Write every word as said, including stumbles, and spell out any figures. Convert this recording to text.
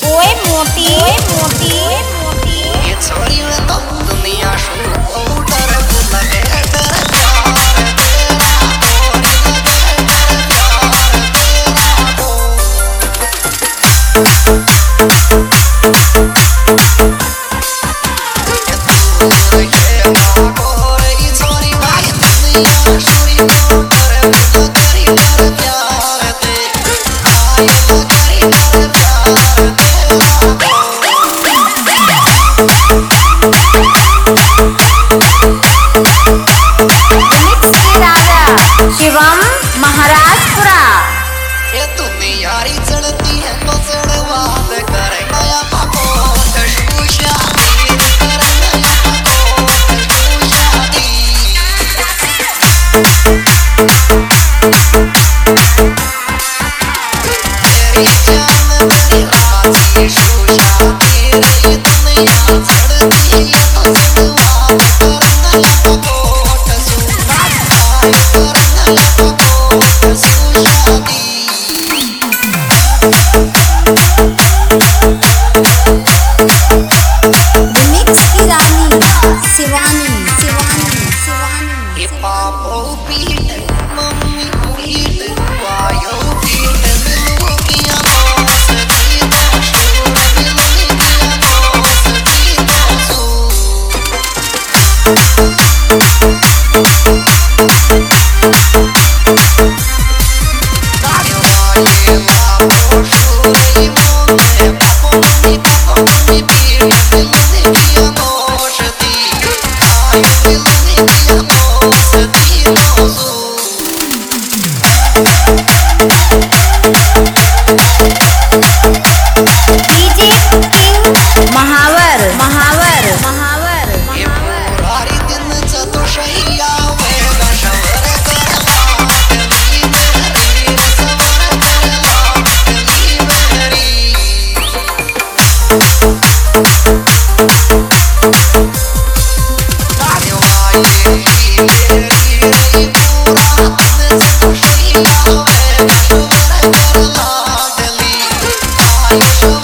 ओए मोटी ओए मोटी ओए मोटी ये छोरी में तो दुनिया शुरू हो डर लगे डर प्यार तेरा और लगे डर प्यार तेरा हो ये तू ये भागो रे छोरी भाई दुनिया शुरू हो डर लगे डर प्यार तेरा आए लगे डर प्यार तेरा शिवम महाराजपुरा ये दुनिया री चढ़ती है तो चढ़वाद कर नया पकोट शूशा वीर कर नया पकोट शूशा तेरी जान मेरी राजी शूशा वीर ये दुनिया चढ़ती है तो चढ़वाद कर नया पकोट शूशा कर नया पकोट शूशा मिक्स की रानी शिवानी शिवानी शिवानी ये पापो पीट मम्मी पीट वायो पीट मिलू किया बोस दी तो शूर मिलू किया बोस दी तो सू ये वाले पापो शूर ही मोने पापो मम्मी पापो मम्मी पीट मिलू किया बोस दी आयो मिलू किया बोस दी तो सू डीजे किंग महावर महावर महावर ये पुरारी दिन चतुर्शैया वेगा शवर करवा गली मेरी सवर करवा गली मेरी आयो आये की मेरी रे पूरा दिन चतुर्शैया वेगा शवर करवा गली आयो